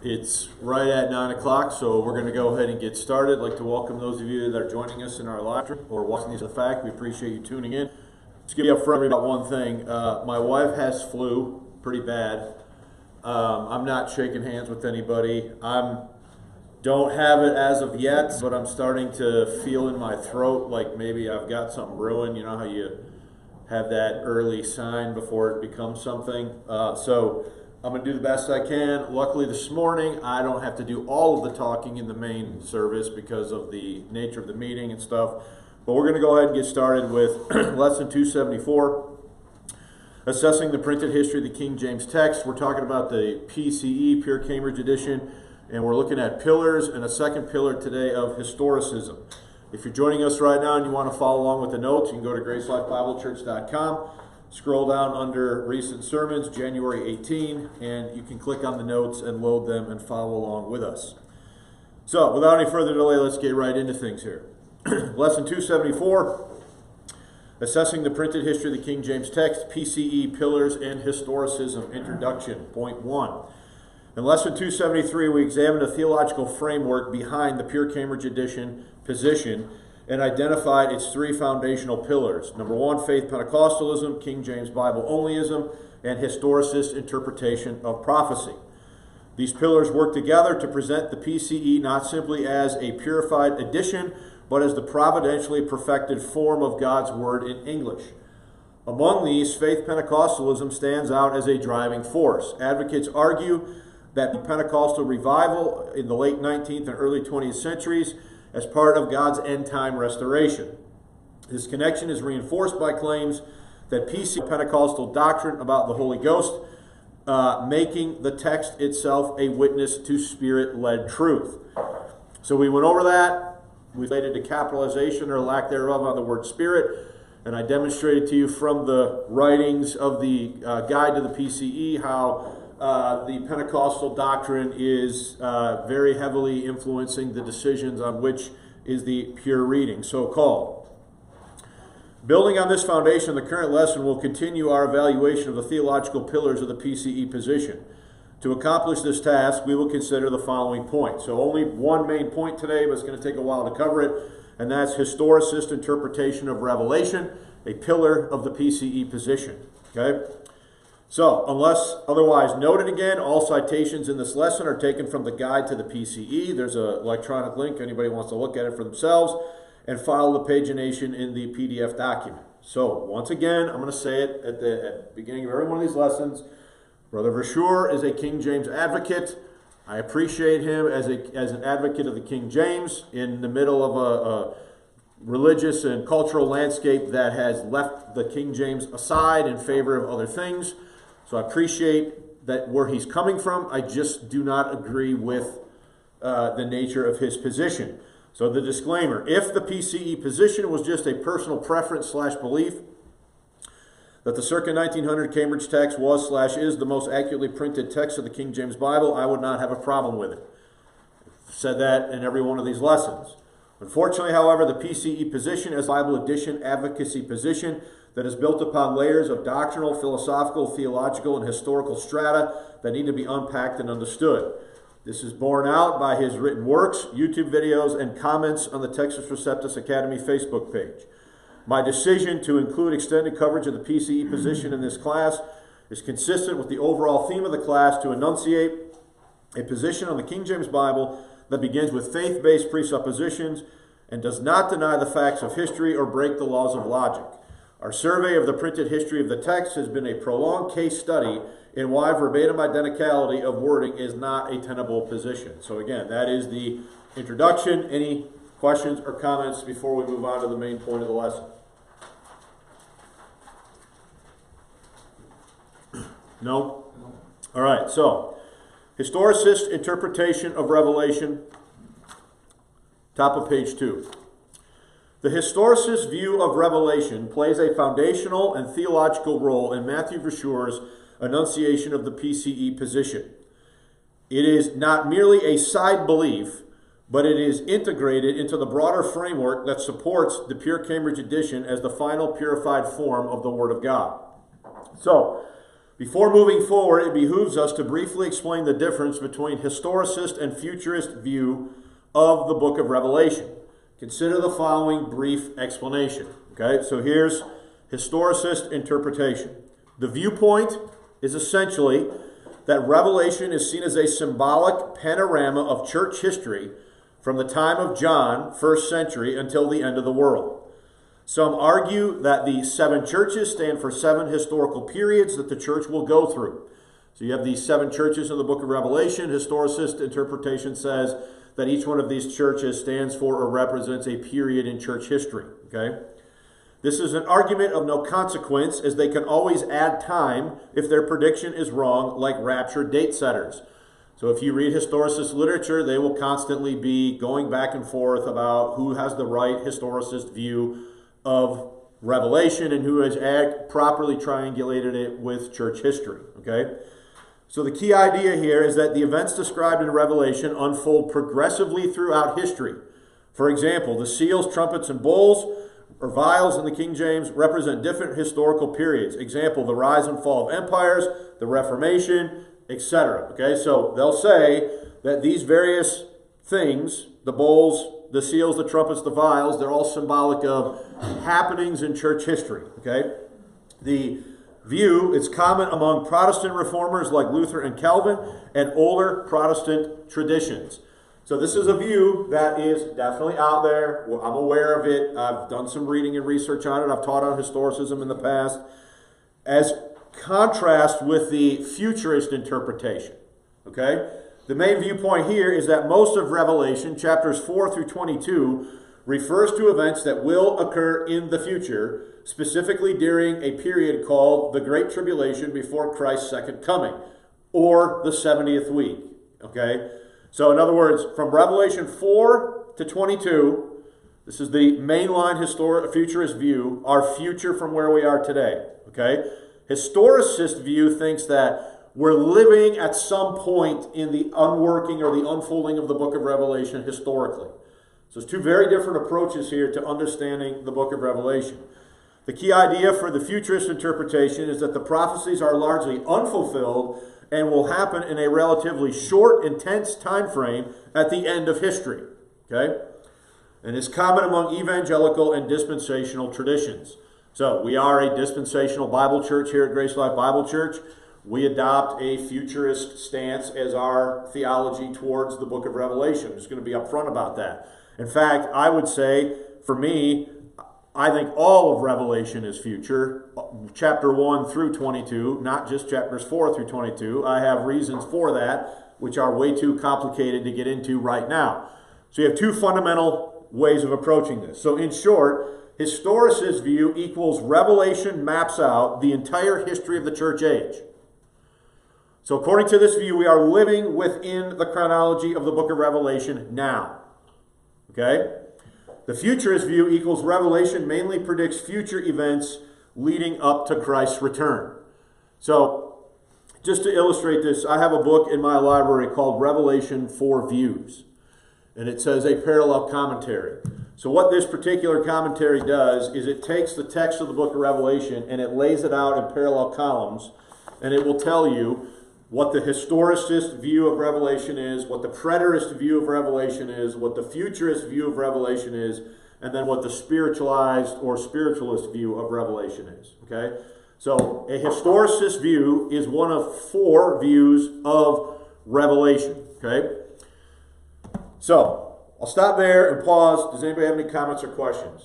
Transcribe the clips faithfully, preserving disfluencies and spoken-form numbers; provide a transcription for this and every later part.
It's right at nine o'clock, so we're going to go ahead and get started. I'd like to welcome those of you that are joining us in our live stream or watching these after the fact. We appreciate you tuning in. Just give you up front about one thing. Uh, my wife has flu, pretty bad. Um, I'm not shaking hands with anybody. I'm don't have it as of yet, but I'm starting to feel in my throat like maybe I've got something brewing. You know how you have that early sign before it becomes something. Uh, so I'm going to do the best I can. Luckily this morning I don't have to do all of the talking in the main service because of the nature of the meeting and stuff. But we're going to go ahead and get started with lesson two seventy-four, assessing the printed history of the King James text. We're talking about the P C E, Pure Cambridge Edition, and we're looking at pillars and a second pillar today of historicism. If you're joining us right now and you want to follow along with the notes, you can go to grace life bible church dot com. Scroll down under recent sermons, January eighteenth, and you can click on the notes and load them and follow along with us. So, without any further delay, let's get right into things here. Lesson two seventy-four, assessing the printed history of the King James text, P C E, pillars and historicism, introduction, point one. In lesson two seventy-three, we examined a theological framework behind the Pure Cambridge Edition position and identified its three foundational pillars. Number one, faith Pentecostalism, King James Bible onlyism, and historicist interpretation of prophecy. These pillars work together to present the P C E not simply as a purified edition, but as the providentially perfected form of God's Word in English. Among these, faith Pentecostalism stands out as a driving force. Advocates argue that the Pentecostal revival in the late nineteenth and early twentieth centuries as part of God's end-time restoration. This connection is reinforced by claims that P C Pentecostal doctrine about the Holy Ghost, uh, making the text itself a witness to Spirit-led truth. So we went over that. We related to capitalization or lack thereof on the word Spirit, and I demonstrated to you from the writings of the uh, guide to the P C E how Uh, the Pentecostal doctrine is uh, very heavily influencing the decisions on which is the pure reading, so-called. Building on this foundation, the current lesson will continue our evaluation of the theological pillars of the P C E position. To accomplish this task, we will consider the following points. So only one main point today, but it's going to take a while to cover it, and that's historicist interpretation of Revelation, a pillar of the P C E position. Okay? So, unless otherwise noted again, all citations in this lesson are taken from the guide to the P C E. There's an electronic link. Anybody wants to look at it for themselves, and follow the pagination in the P D F document. So, once again, I'm going to say it at the, at the beginning of every one of these lessons. Brother Verschure is a King James advocate. I appreciate him as, a, as an advocate of the King James in the middle of a, a religious and cultural landscape that has left the King James aside in favor of other things. So I appreciate that where he's coming from. I just do not agree with uh, the nature of his position. So the disclaimer, if the P C E position was just a personal preference slash belief that the circa nineteen hundred Cambridge text was slash is the most accurately printed text of the King James Bible, I would not have a problem with it. I've said that in every one of these lessons. Unfortunately, however, the P C E position as Bible edition advocacy position that is built upon layers of doctrinal, philosophical, theological, and historical strata that need to be unpacked and understood. This is borne out by his written works, YouTube videos, and comments on the Textus Receptus Academy Facebook page. My decision to include extended coverage of the P C E position in this class is consistent with the overall theme of the class to enunciate a position on the King James Bible that begins with faith-based presuppositions and does not deny the facts of history or break the laws of logic. Our survey of the printed history of the text has been a prolonged case study in why verbatim identicality of wording is not a tenable position. So again, that is the introduction. Any questions or comments before we move on to the main point of the lesson? No? All right, so historicist interpretation of Revelation, top of page two. The historicist view of Revelation plays a foundational and theological role in Matthew Verschure's enunciation of the P C E position. It is not merely a side belief, but it is integrated into the broader framework that supports the Pure Cambridge Edition as the final purified form of the Word of God. So, Before moving forward, it behooves us to briefly explain the difference between historicist and futurist view of the book of Revelation. Consider the following brief explanation. Okay, so here's historicist interpretation. The viewpoint is essentially that Revelation is seen as a symbolic panorama of church history from the time of John, first century, until the end of the world. Some argue that the seven churches stand for seven historical periods that the church will go through. So you have these seven churches in the book of Revelation. Historicist interpretation says that each one of these churches stands for or represents a period in church history. Okay? This is an argument of no consequence, as they can always add time if their prediction is wrong, like rapture date setters. So if you read historicist literature, they will constantly be going back and forth about who has the right historicist view of Revelation and who has act, properly triangulated it with church history. Okay? So the key idea here is that the events described in Revelation unfold progressively throughout history. For example, the seals, trumpets, and bowls, or vials in the King James, represent different historical periods. Example, the rise and fall of empires, the Reformation, et cetera. Okay, so they'll say that these various things, the bowls, the seals, the trumpets, the vials, they're all symbolic of happenings in church history. Okay, the view is common among Protestant reformers like Luther and Calvin and older Protestant traditions. So this is a view that is definitely out there. I'm aware of it. I've done some reading and research on it. I've taught on historicism in the past. As contrast with the futurist interpretation. Okay? The main viewpoint here is that most of Revelation, chapters four through twenty-two, refers to events that will occur in the future, specifically during a period called the Great Tribulation before Christ's second coming, or the seventieth week. Okay? So in other words, from Revelation four to twenty-two, this is the mainline historic futurist view, our future from where we are today. Okay? Historicist view thinks that we're living at some point in the unworking or the unfolding of the book of Revelation historically. So there's two very different approaches here to understanding the book of Revelation. The key idea for the futurist interpretation is that the prophecies are largely unfulfilled and will happen in a relatively short, intense time frame at the end of history. Okay? And is common among evangelical and dispensational traditions. So we are a dispensational Bible church here at Grace Life Bible Church. We adopt a futurist stance as our theology towards the book of Revelation. I'm just going to be upfront about that. In fact, I would say, for me, I think all of Revelation is future, chapter one through twenty-two, not just chapters four through twenty-two. I have reasons for that, which are way too complicated to get into right now. So you have two fundamental ways of approaching this. So in short, historicist view equals Revelation maps out the entire history of the church age. So according to this view, we are living within the chronology of the book of Revelation now. Okay? The futurist view equals Revelation mainly predicts future events leading up to Christ's return. So, just to illustrate this, I have a book in my library called Revelation Four Views. And it says a parallel commentary. So what this particular commentary does is it takes the text of the book of Revelation and it lays it out in parallel columns. And it will tell you what the historicist view of Revelation is, what the preterist view of Revelation is, what the futurist view of Revelation is, and then what the spiritualized or spiritualist view of Revelation is. Okay? So a historicist view is one of four views of Revelation. Okay? So, I'll stop there and pause. Does anybody have any comments or questions?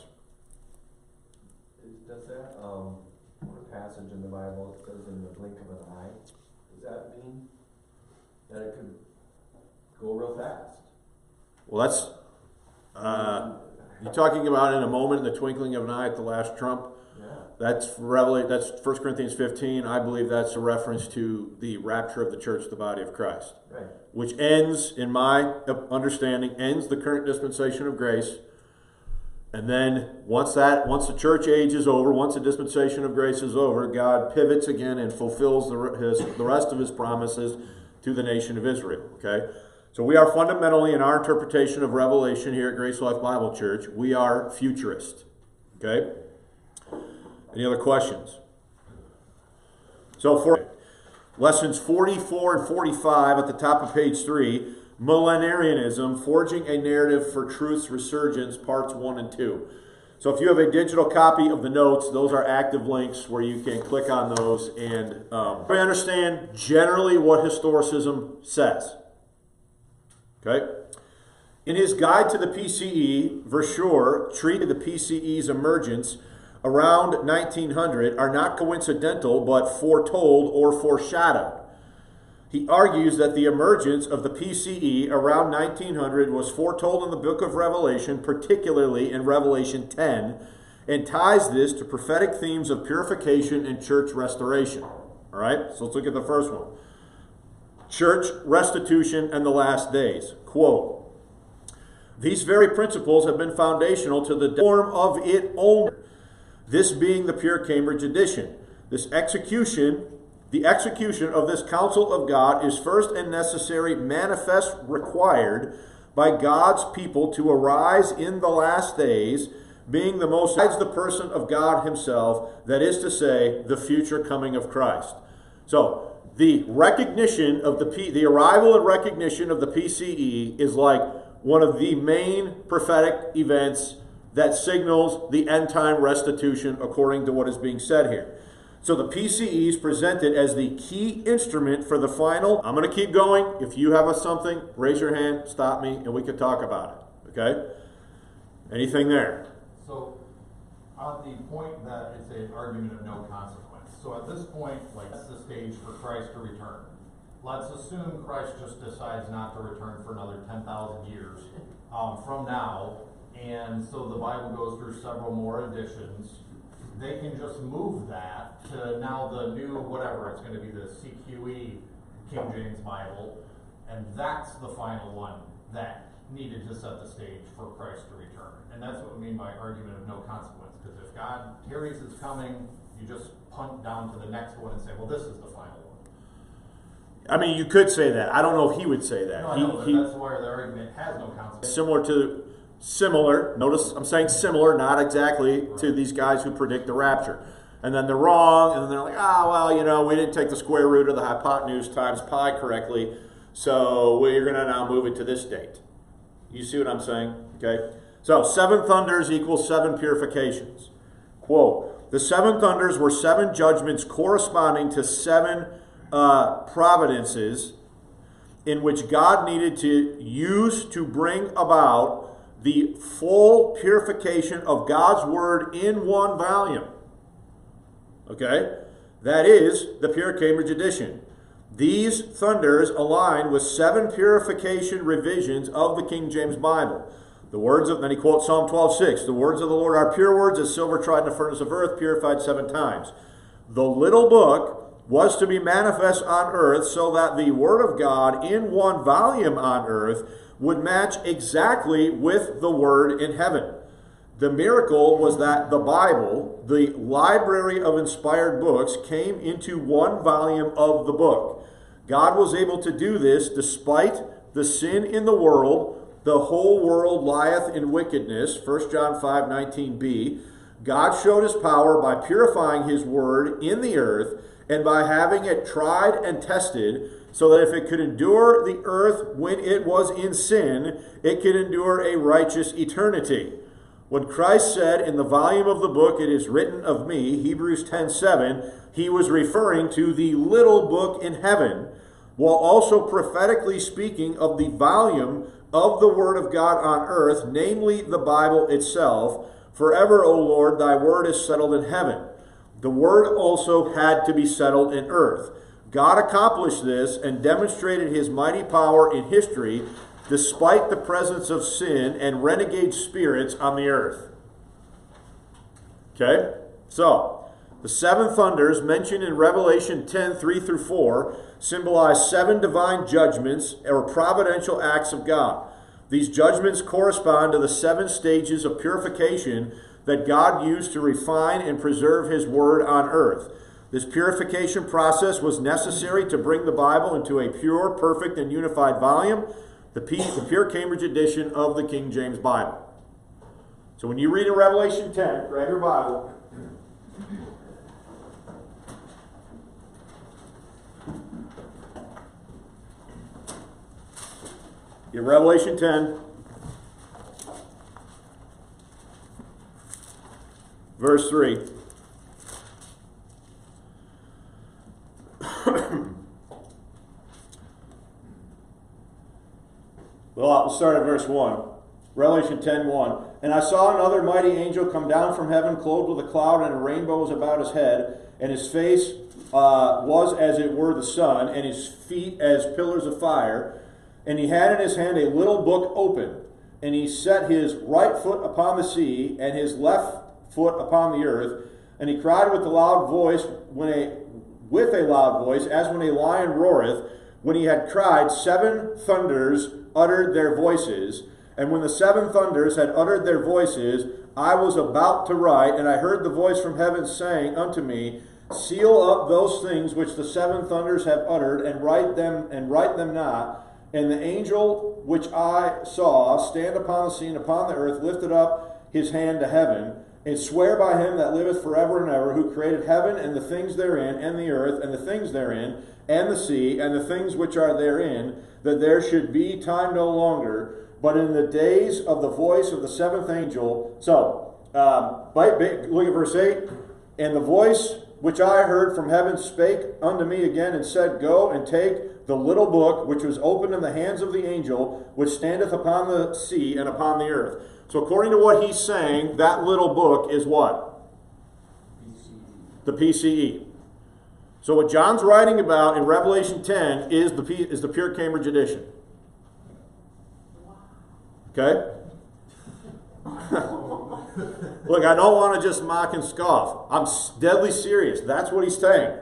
Does that um, passage in the Bible, it says in the blink of an eye, does that mean that it could go real fast? Well, that's, uh, you're talking about in a moment, in the twinkling of an eye at the last trump. Yeah. That's Revelation, that's First Corinthians fifteen. I believe that's a reference to the rapture of the church, the body of Christ. Right. Which ends, in my understanding, ends the current dispensation of grace. And then once that, once the church age is over, once the dispensation of grace is over, God pivots again and fulfills the, his, the rest of his promises to the nation of Israel. Okay? So we are fundamentally, in our interpretation of Revelation here at Grace Life Bible Church, we are futurist. Okay? Any other questions? So for Lessons forty-four and forty-five at the top of page three, Millenarianism, Forging a Narrative for Truth's Resurgence, parts one and two. So if you have a digital copy of the notes, those are active links where you can click on those and um, we understand generally what historicism says. Okay? In his guide to the P C E, Verschure treated the P C E's emergence around nineteen hundred are not coincidental but foretold or foreshadowed. He argues that the emergence of the P C E around nineteen hundred was foretold in the book of Revelation, particularly in Revelation ten, and ties this to prophetic themes of purification and church restoration. All right, so let's look at the first one. Church restitution and the last days. Quote, these very principles have been foundational to the form of it only, this being the pure Cambridge edition. This execution, the execution of this counsel of God is first and necessary, manifest, required by God's people to arise in the last days, being the most besides the person of God himself, that is to say, the future coming of Christ. So, the recognition of the P, the arrival and recognition of the P C E is like one of the main prophetic events that signals the end time restitution according to what is being said here. So the P C E is presented as the key instrument for the final. I'm going to keep going. If you have a something, raise your hand, stop me, and we can talk about it. Okay? Anything there? So, on the point that it's an argument of no consequence. So at this point, like, that's the stage for Christ to return. Let's assume Christ just decides not to return for another ten thousand years um, from now. And so the Bible goes through several more editions. They can just move that to now the new whatever, it's going to be the C Q E King James Bible, and that's the final one that needed to set the stage for Christ to return. And that's what we mean by argument of no consequence, because if God tarries his coming, you just punt down to the next one and say, well, this is the final one. I mean, you could say that. I don't know if he would say that. No, I he, know, but he, that's where the argument has no consequence. Similar to, similar, notice I'm saying similar, not exactly right, to these guys who predict the rapture. And then they're wrong, and then they're like, ah, oh, well, you know, we didn't take the square root of the hypotenuse times pi correctly, so we're going to now move it to this date. You see what I'm saying? Okay? So, seven thunders equals seven purifications. Quote, the seven thunders were seven judgments corresponding to seven uh, providences in which God needed to use to bring about the full purification of God's word in one volume. Okay? That is the Pure Cambridge edition. These thunders align with seven purification revisions of the King James Bible. The words of, then he quotes Psalm twelve six, the words of the Lord are pure words as silver tried in a furnace of earth, purified seven times. The little book was to be manifest on earth so that the word of God in one volume on earth would match exactly with the word in heaven. The miracle was that the Bible, the library of inspired books, came into one volume of the book. God was able to do this despite the sin in the world. The whole world lieth in wickedness, First John five nineteen b. God showed his power by purifying his word in the earth and by having it tried and tested, so that if it could endure the earth when it was in sin, it could endure a righteous eternity. When Christ said in the volume of the book, it is written of me, Hebrews ten seven, he was referring to the little book in heaven, while also prophetically speaking of the volume of the Word of God on earth, namely the Bible itself. Forever, O Lord, thy word is settled in heaven. The word also had to be settled in earth. God accomplished this and demonstrated his mighty power in history despite the presence of sin and renegade spirits on the earth. Okay? So, the seven thunders mentioned in Revelation ten, three through four symbolize seven divine judgments or providential acts of God. These judgments correspond to the seven stages of purification that God used to refine and preserve his word on earth. This purification process was necessary to bring the Bible into a pure, perfect, and unified volume, the, P, the Pure Cambridge edition of the King James Bible. So when you read in Revelation ten, grab your Bible. In Revelation ten, verse three. Well, I'll start at verse one. Revelation ten, one. And I saw another mighty angel come down from heaven, clothed with a cloud, and a rainbow was about his head, and his face uh, was as it were the sun, and his feet as pillars of fire. And he had in his hand a little book open, and he set his right foot upon the sea, and his left foot upon the earth. And he cried with a loud voice, when a with a loud voice, as when a lion roareth. When he had cried, seven thunders uttered their voices. And when the seven thunders had uttered their voices, I was about to write, and I heard the voice from heaven saying unto me, Seal up those things which the seven thunders have uttered, and write them, and write them not. And the angel which I saw stand upon the sea and upon the earth lifted up his hand to heaven, and swear by him that liveth forever and ever, who created heaven and the things therein, and the earth and the things therein, and the sea and the things which are therein, that there should be time no longer, but in the days of the voice of the seventh angel. So, um, look at verse eight. And the voice which I heard from heaven spake unto me again, and said, Go and take the little book which was opened in the hands of the angel which standeth upon the sea and upon the earth. So according to what he's saying, that little book is what? P C E. The P C E. So what John's writing about in Revelation ten is the, P, is the pure Cambridge edition. Okay? Look, I don't want to just mock and scoff. I'm deadly serious. That's what he's saying.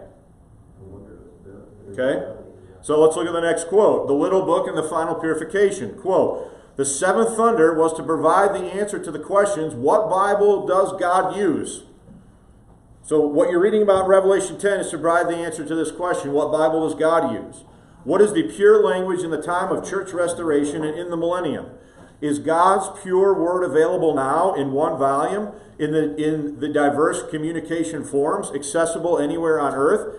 Okay? So let's look at the next quote. The little book and the final purification. Quote, the seventh thunder was to provide the answer to the questions, what Bible does God use? So what you're reading about in Revelation ten is to provide the answer to this question, what Bible does God use? What is the pure language in the time of church restoration and in the millennium? Is God's pure word available now in one volume, in the, in the diverse communication forms, accessible anywhere on earth,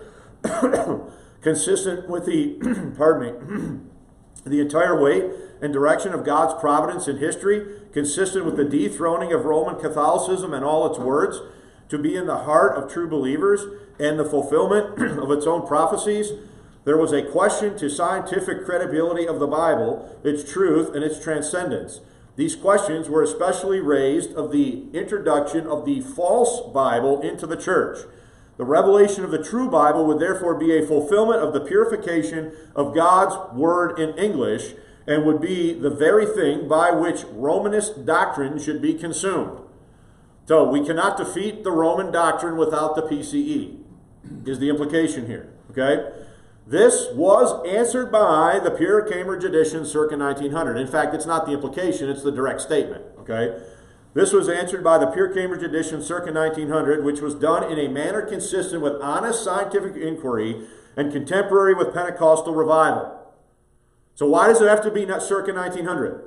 consistent with the, pardon me, the entire weight and direction of God's providence in history, consistent with the dethroning of Roman Catholicism and all its words, to be in the heart of true believers and the fulfillment of its own prophecies? There was a question to scientific credibility of the Bible, its truth, and its transcendence. These questions were especially raised of the introduction of the false Bible into the church. The revelation of the true Bible would therefore be a fulfillment of the purification of God's word in English, and would be the very thing by which Romanist doctrine should be consumed. So we cannot defeat the Roman doctrine without the P C E, is the implication here. Okay? This was answered by the pure Cambridge edition circa nineteen hundred. In fact, it's not the implication, it's the direct statement. Okay? This was answered by the pure Cambridge edition circa nineteen hundred, which was done in a manner consistent with honest scientific inquiry and contemporary with Pentecostal revival. So why does it have to be circa nineteen hundred?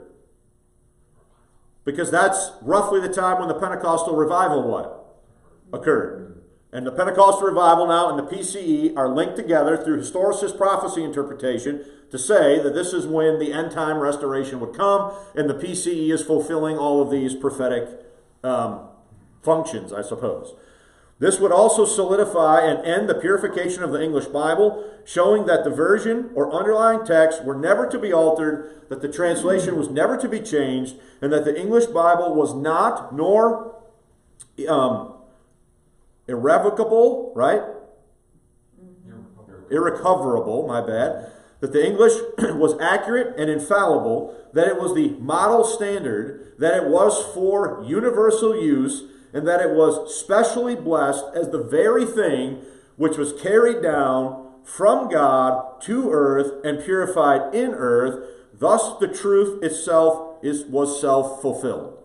Because that's roughly the time when the Pentecostal revival what? Occurred. And the Pentecostal revival now and the P C E are linked together through historicist prophecy interpretation to say that this is when the end time restoration would come, and the P C E is fulfilling all of these prophetic um, functions, I suppose. This would also solidify and end the purification of the English Bible, showing that the version or underlying text were never to be altered, that the translation was never to be changed, and that the English Bible was not nor um, irrevocable, right? Irrecoverable, my bad. That the English was accurate and infallible, that it was the model standard, that it was for universal use, and that it was specially blessed as the very thing which was carried down from God to earth and purified in earth. Thus the truth itself is, was self-fulfilled.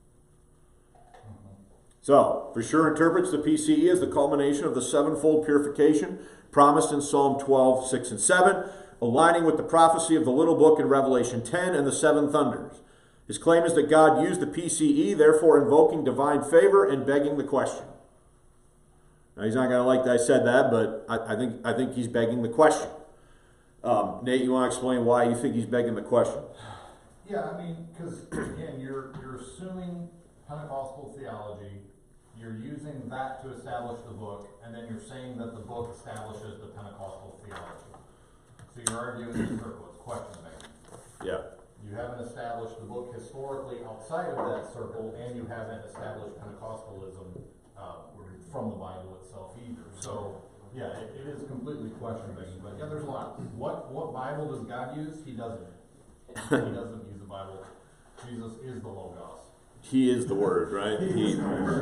So, for sure interprets the P C E as the culmination of the sevenfold purification promised in Psalm twelve, six and seven, aligning with the prophecy of the little book in Revelation ten and the seven thunders. His claim is that God used the P C E, therefore invoking divine favor and begging the question. Now, he's not going to like that I said that, but I, I think I think he's begging the question. Um, Nate, you want to explain why you think he's begging the question? Yeah, I mean, because again, you're, you're assuming Pentecostal theology, you're using that to establish the book, and then you're saying that the book establishes the Pentecostal theology. So you're arguing in circles, question making. Yeah. You haven't established the book historically outside of that circle, and you haven't established Pentecostalism uh, from the Bible itself either. So, yeah, it, it is completely question making. But yeah, there's a lot. What what Bible does God use? He doesn't. He doesn't use the Bible. Jesus is the Logos. He is the Word, right? He, Safe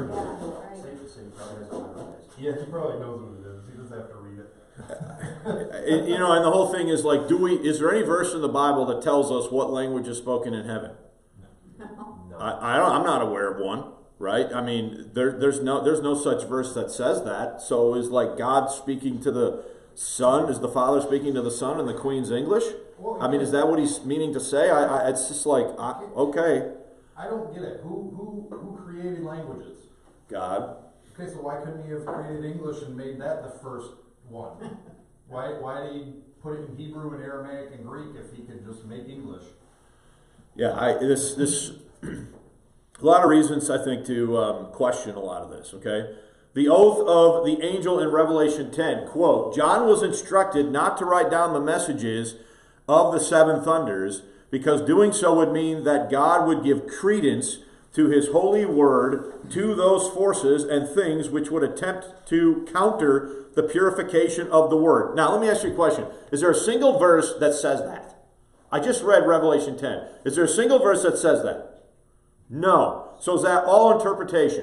to say, probably has a memorized. Yeah, he probably knows what it is. He doesn't have to read it. it- you know, and the whole thing is like, do we? Is there any verse in the Bible that tells us what language is spoken in heaven? No. I, I don't. I'm not aware of one. Right? I mean, there, there's no there's no such verse that says that. So is like God speaking to the Son? Is the Father speaking to the Son in the Queen's English? I mean, is that what he's meaning to say? I, I it's just like, I, okay, I don't get it. Who who who created languages? God. Okay, so why couldn't he have created English and made that the first one? Why why did he put it in Hebrew and Aramaic and Greek if he could just make English? Yeah, I this this a lot of reasons I think to um, question a lot of this. Okay, the oath of the angel in Revelation ten, quote: John was instructed not to write down the messages of the seven thunders, because doing so would mean that God would give credence to his holy word to those forces and things which would attempt to counter the purification of the word. Now, let me ask you a question. Is there a single verse that says that? I just read Revelation ten. Is there a single verse that says that? No. So is that all interpretation?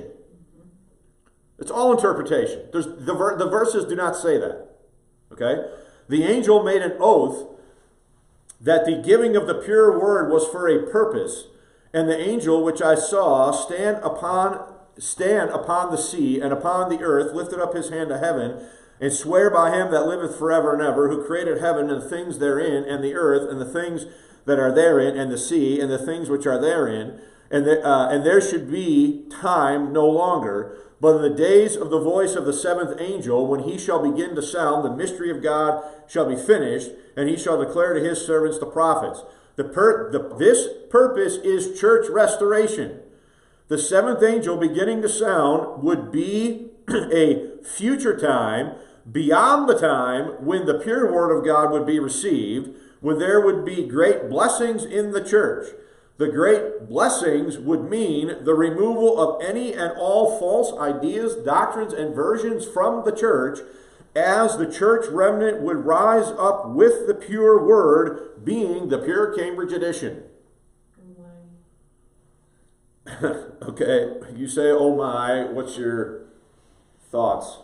It's all interpretation. There's, the, ver, the verses do not say that. Okay? The angel made an oath that the giving of the pure word was for a purpose, and the angel which I saw stand upon stand upon the sea and upon the earth lifted up his hand to heaven, and swear by him that liveth forever and ever, who created heaven and the things therein, and the earth and the things that are therein, and the sea and the things which are therein, and the, uh, and there should be time no longer. But in the days of the voice of the seventh angel, when he shall begin to sound, the mystery of God shall be finished, and he shall declare to his servants the prophets. The per- the, this purpose is church restoration. The seventh angel beginning to sound would be a future time beyond the time when the pure word of God would be received, when there would be great blessings in the church. The great blessings would mean the removal of any and all false ideas, doctrines, and versions from the church, as the church remnant would rise up with the pure word, being the pure Cambridge edition. Okay, you say, oh my, what's your thoughts?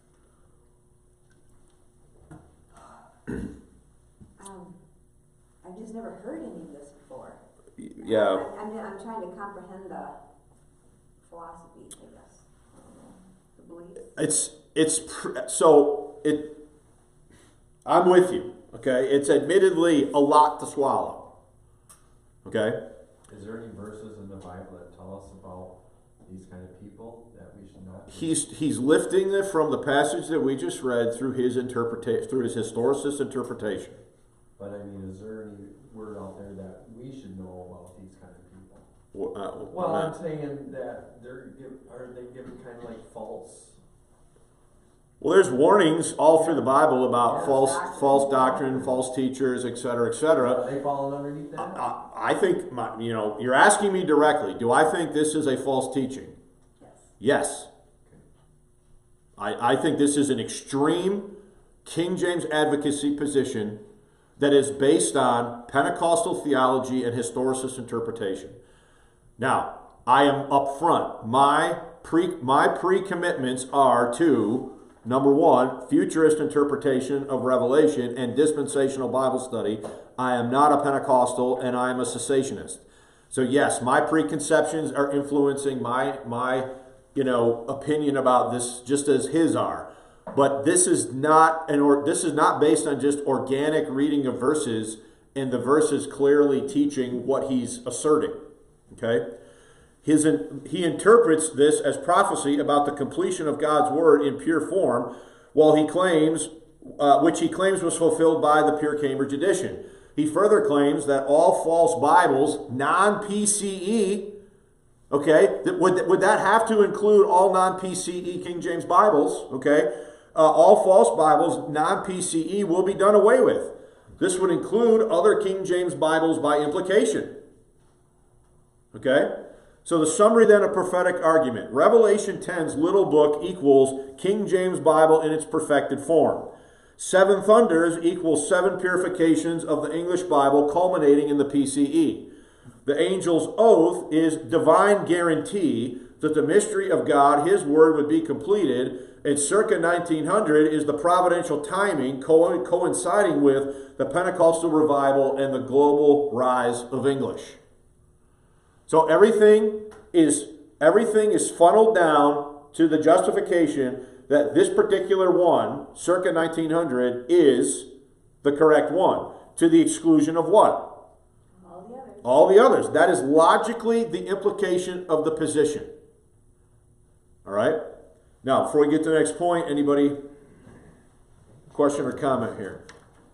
Um, I've just never heard any of this before. Yeah. I, I mean, I'm trying to comprehend the philosophy, I guess. I don't know, the beliefs. It's it's pr- so it. I'm with you. Okay, it's admittedly a lot to swallow. Okay. Is there any verses in the Bible that tell us about these kind of people that we should not? He's he's lifting it from the passage that we just read through his interpretation, through his historicist interpretation. But I mean, is there any word out there that we should know about these kind of people? Well, uh, Well, I'm saying that they're give, are they giving kind of like false? Well, there's warnings all through the Bible about Yeah. false Doctrine. false doctrine, false teachers, et cetera, et cetera. Are they falling underneath that? I, I think, my, you know, you're asking me directly, do I think this is a false teaching? Yes. Yes. I, I think this is an extreme King James advocacy position that is based on Pentecostal theology and historicist interpretation. Now, I am upfront. My pre my pre-commitments are to, number one, futurist interpretation of Revelation and dispensational Bible study. I am not a Pentecostal and I am a cessationist. So yes, my preconceptions are influencing my my you know opinion about this just as his are. But this is not an or this is not based on just organic reading of verses and the verses clearly teaching what he's asserting. Okay? His, he interprets this as prophecy about the completion of God's word in pure form, while he claims, uh, which he claims was fulfilled by the pure Cambridge edition. He further claims that all false Bibles, non-P C E, okay, that would, would that have to include all non-P C E King James Bibles, okay? Uh, all false Bibles, non-P C E, will be done away with. This would include other King James Bibles by implication. Okay? So the summary then of prophetic argument. Revelation ten's little book equals King James Bible in its perfected form. Seven thunders equals seven purifications of the English Bible culminating in the P C E. The angel's oath is divine guarantee that the mystery of God, his word, would be completed. And circa nineteen hundred is the providential timing co coinciding with the Pentecostal revival and the global rise of English. So everything is, everything is funneled down to the justification that this particular one, circa nineteen hundred, is the correct one, to the exclusion of what? All the others. All the others. That is logically the implication of the position. All right? Now, before we get to the next point, anybody question or comment here?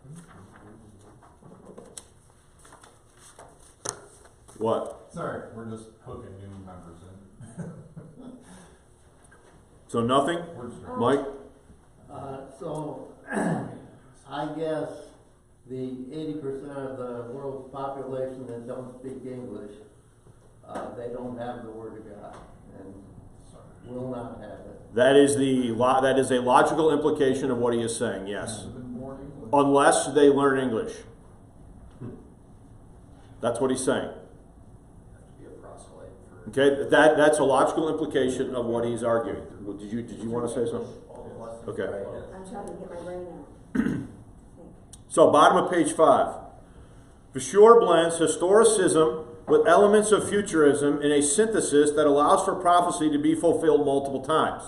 What? Sorry, we're just hooking new members in. So nothing? We're just- Mike? Uh, so, I guess the eighty percent of the world's population that don't speak English, uh, they don't have the Word of God and will not have it. That is the lo- that is a logical implication of what he is saying, yes. Unless they learn English. That's what he's saying. Be a proselyte for Okay, that that's a logical implication of what he's arguing. Did you did you want to say something? Okay. I'm trying to get my brain out. So bottom of page five. Verschure blends historicism with elements of futurism in a synthesis that allows for prophecy to be fulfilled multiple times,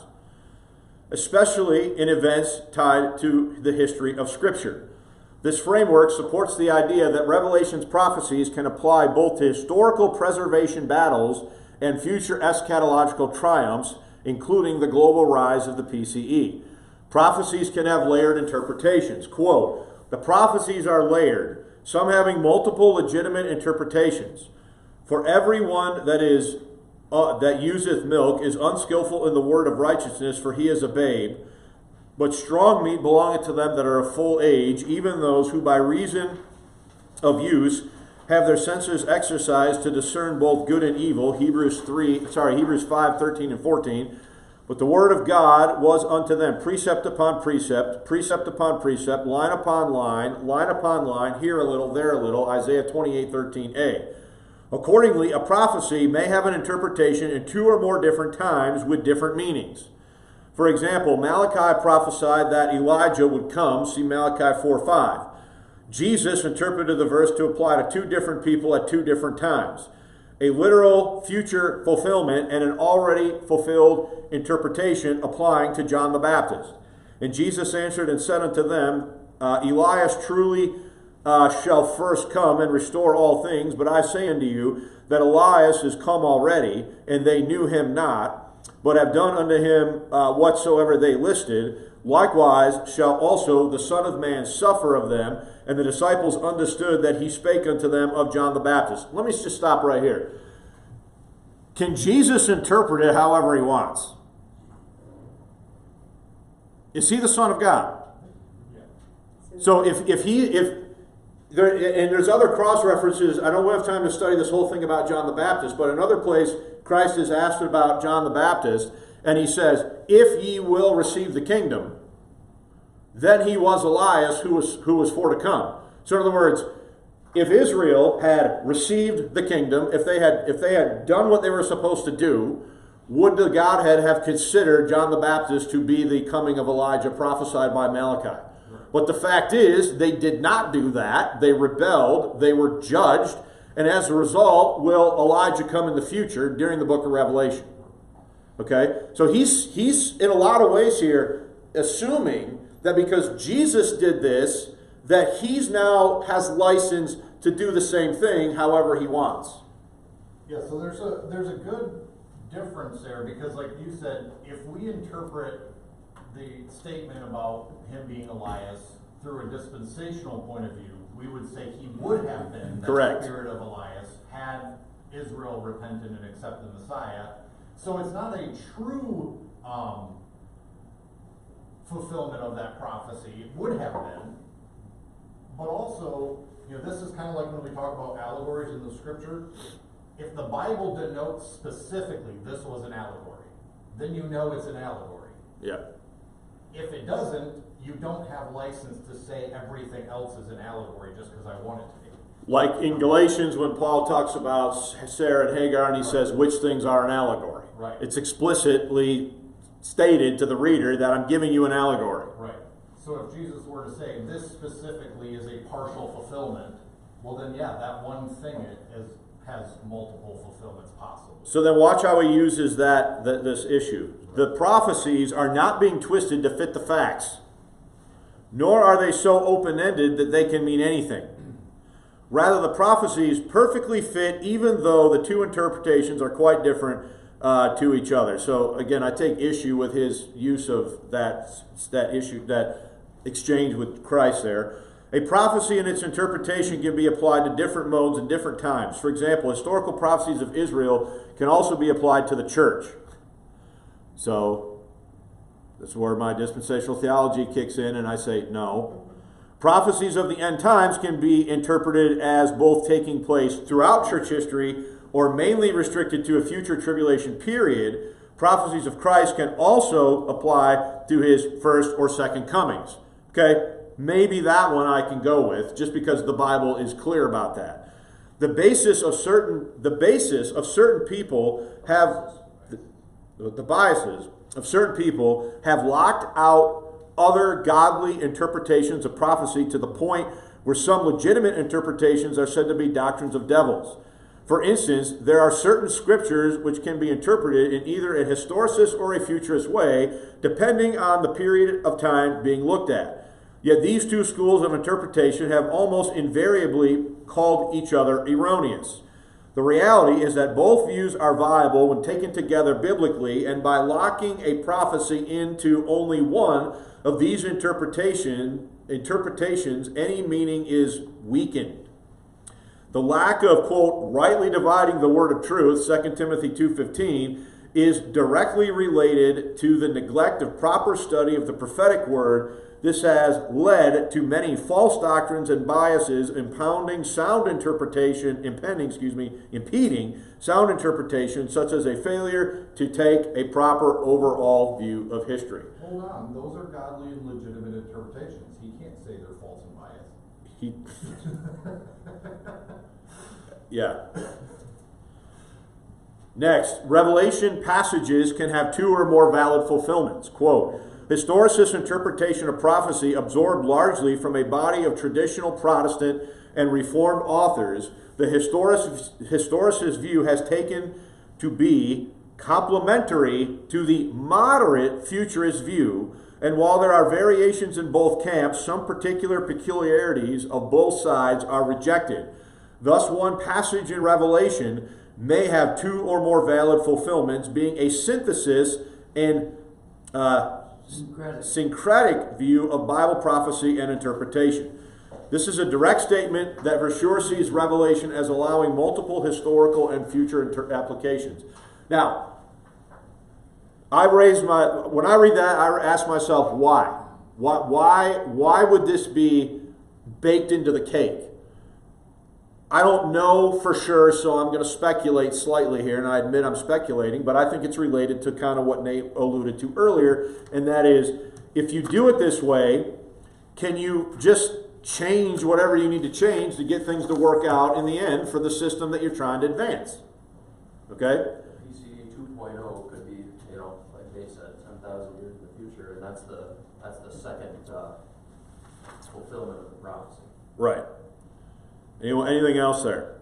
especially in events tied to the history of Scripture. This framework supports the idea that Revelation's prophecies can apply both to historical preservation battles and future eschatological triumphs, including the global rise of the P C E. Prophecies can have layered interpretations. Quote, the prophecies are layered, some having multiple legitimate interpretations. For everyone that is uh, that useth milk is unskillful in the word of righteousness, for he is a babe. But strong meat belongeth to them that are of full age, even those who by reason of use have their senses exercised to discern both good and evil. Hebrews three, sorry, Hebrews five, thirteen and fourteen. But the word of God was unto them precept upon precept, precept upon precept, line upon line, line upon line, here a little, there a little. Isaiah twenty-eight, thirteen a. Accordingly, a prophecy may have an interpretation in two or more different times with different meanings. For example, Malachi prophesied that Elijah would come, see Malachi four five. Jesus interpreted the verse to apply to two different people at two different times. A literal future fulfillment and an already fulfilled interpretation applying to John the Baptist. And Jesus answered and said unto them, uh, Elias truly uh, shall first come and restore all things, but I say unto you that Elias is come already, and they knew him not, but have done unto him uh, whatsoever they listed. Likewise shall also the Son of Man suffer of them. And the disciples understood that he spake unto them of John the Baptist. Let me just stop right here. Can Jesus interpret it however he wants? Is he the Son of God? So if, if he, if there, and there's other cross references, I don't have time to study this whole thing about John the Baptist, but another place Christ is asked about John the Baptist, and he says, if ye will receive the kingdom, then he was Elias who was, who was for to come. So in other words, if Israel had received the kingdom, if they had, if they had done what they were supposed to do, would the Godhead have considered John the Baptist to be the coming of Elijah prophesied by Malachi? But the fact is, they did not do that. They rebelled. They were judged. And as a result, will Elijah come in the future during the book of Revelation? Okay? So he's, he's in a lot of ways here assuming that because Jesus did this, that he's now has license to do the same thing however he wants. Yeah, so there's a there's a good difference there, because like you said, if we interpret the statement about him being Elias through a dispensational point of view, we would say he would have been the Correct. spirit of Elias had Israel repented and accepted the Messiah. So it's not a true um, fulfillment of that prophecy. It would have been. But also, you know, this is kind of like when we talk about allegories in the scripture. If the Bible denotes specifically this was an allegory, then you know it's an allegory. Yeah. If it doesn't, you don't have license to say everything else is an allegory just because I want it to be. Like in Galatians when Paul talks about Sarah and Hagar and he says which things are an allegory. Right. It's explicitly stated to the reader that I'm giving you an allegory. Right. So if Jesus were to say this specifically is a partial fulfillment, well then yeah, that one thing is, has multiple fulfillments possible. So then watch how he uses that, that this issue. The prophecies are not being twisted to fit the facts, nor are they so open-ended that they can mean anything. Rather, the prophecies perfectly fit even though the two interpretations are quite different uh, to each other. So again, I take issue with his use of that, that issue, that exchange with Christ there. A prophecy and its interpretation can be applied to different modes and different times. For example, historical prophecies of Israel can also be applied to the church. So, that's where my dispensational theology kicks in, and I say no. Prophecies of the end times can be interpreted as both taking place throughout church history or mainly restricted to a future tribulation period. Prophecies of Christ can also apply to his first or second comings. Okay? Maybe that one I can go with, just because the Bible is clear about that. The basis of certain, the basis of certain people have, the, the biases of certain people have locked out other godly interpretations of prophecy to the point where some legitimate interpretations are said to be doctrines of devils. For instance, there are certain scriptures which can be interpreted in either a historicist or a futurist way, depending on the period of time being looked at. Yet these two schools of interpretation have almost invariably called each other erroneous. The reality is that both views are viable when taken together biblically, and by locking a prophecy into only one of these interpretation, interpretations, any meaning is weakened. The lack of, quote, rightly dividing the word of truth, Second Timothy two fifteen, is directly related to the neglect of proper study of the prophetic word. This has led to many false doctrines and biases, impounding sound interpretation, impending, excuse me, impeding sound interpretation, such as a failure to take a proper overall view of history. Hold on, those are godly and legitimate interpretations. He can't say they're false and biased. He, yeah. Next, Revelation passages can have two or more valid fulfillments. Quote, historicist interpretation of prophecy absorbed largely from a body of traditional Protestant and Reformed authors, the historicist, historicist view has taken to be complementary to the moderate futurist view, and while there are variations in both camps, some particular peculiarities of both sides are rejected. Thus, one passage in Revelation may have two or more valid fulfillments, being a synthesis and uh, Syncretic. syncretic view of Bible prophecy and interpretation. This is a direct statement that for sure sees Revelation as allowing multiple historical and future inter- applications. Now, I raised my when I read that, I ask myself why? Why? Why? Why would this be baked into the cake? I don't know for sure, so I'm going to speculate slightly here, and I admit I'm speculating, but I think it's related to kind of what Nate alluded to earlier, and that is, if you do it this way, can you just change whatever you need to change to get things to work out in the end for the system that you're trying to advance? Okay? P C E two point oh could be, you know, like they said, ten thousand years in the future, and that's the that's the second uh, fulfillment of the prophecy. Right. Anyone, anything else there?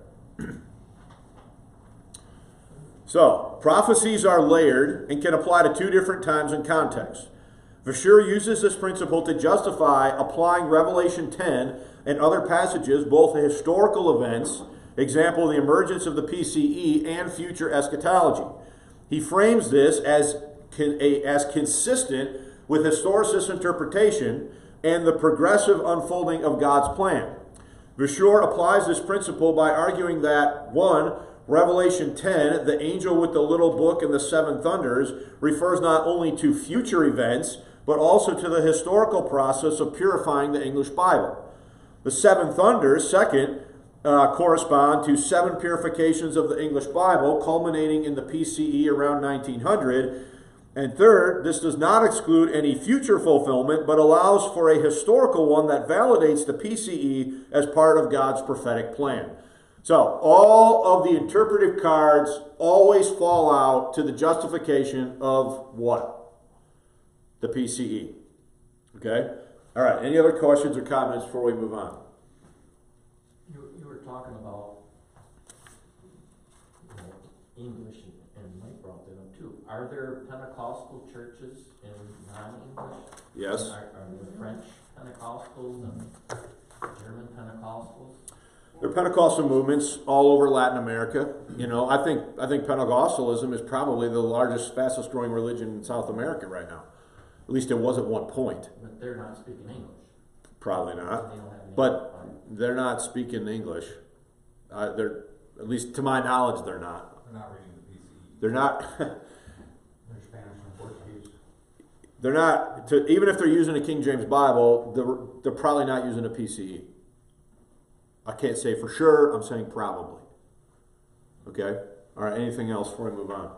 So, prophecies are layered and can apply to two different times and contexts. Verschure uses this principle to justify applying Revelation ten and other passages, both to historical events, example, the emergence of the P C E, and future eschatology. He frames this as, a, as consistent with historicist interpretation and the progressive unfolding of God's plan. Verschure applies this principle by arguing that, one, Revelation ten, the angel with the little book and the seven thunders, refers not only to future events, but also to the historical process of purifying the English Bible. The seven thunders, second, uh, correspond to seven purifications of the English Bible, culminating in the P C E around nineteen hundred. And third, this does not exclude any future fulfillment, but allows for a historical one that validates the P C E as part of God's prophetic plan. So, all of the interpretive cards always fall out to the justification of what? The P C E. Okay? All right, any other questions or comments before we move on? You, you were talking about, you know, English, and, and Mike brought that up too. Are there Pentecostal churches in non-English? Yes. Are, are there French Pentecostals and German Pentecostals? There are Pentecostal movements all over Latin America. You know, I think I think Pentecostalism is probably the largest, fastest growing religion in South America right now. At least it was at one point. But they're not speaking English. Probably not. They don't have any But English. they're not speaking English. Uh, they're, at least to my knowledge, they're not. They're not reading the P C E. They're not. They're Spanish and Portuguese. They're not. To, even if they're using a King James Bible, they're, they're probably not using a P C E. I can't say for sure. I'm saying probably. Okay. All right. Anything else before we move on?